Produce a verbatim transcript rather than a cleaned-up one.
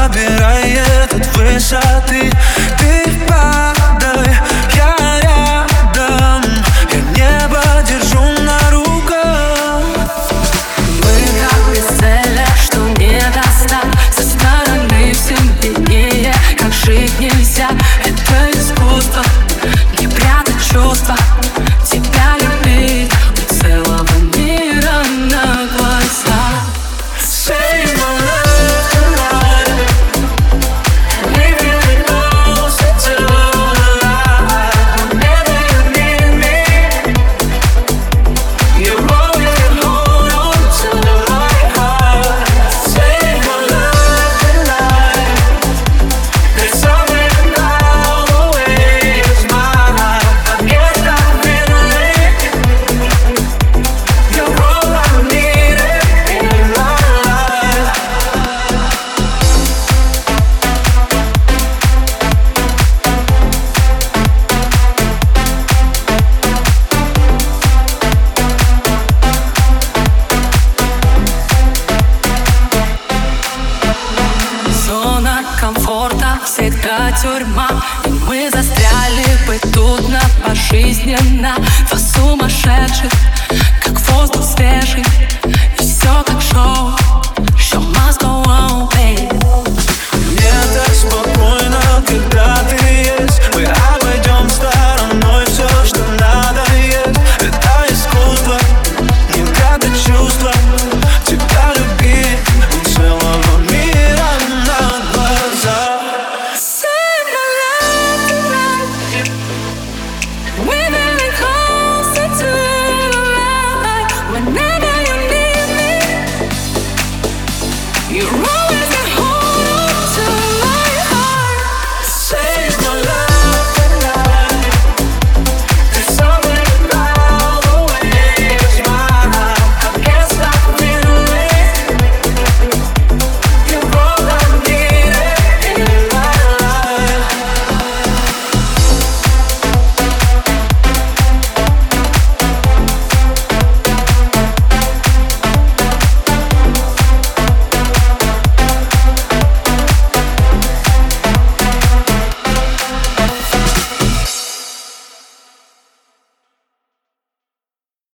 забирает от высоты. Ты падай, я рядом, я небо держу на руках. Мы как бесцелье, что не достать. Со стороны всем виднее, как жить нельзя. Это искусство, не прятать чувства. Тебя любить у целого мира на глазах. Say my love tonight. We really closer to the light. Whenever you need me, you're always hold on to my heart. Say my love tonight. There's something about the way you smile. I get that feeling. You're all I need in my life. Зона комфорта всегда тюрьма, и мы застряли бы тут на пожизненно. Два сумасшедших, как воздух свежий, и все как шоу. Show must go on, babe. Мне так спокойно.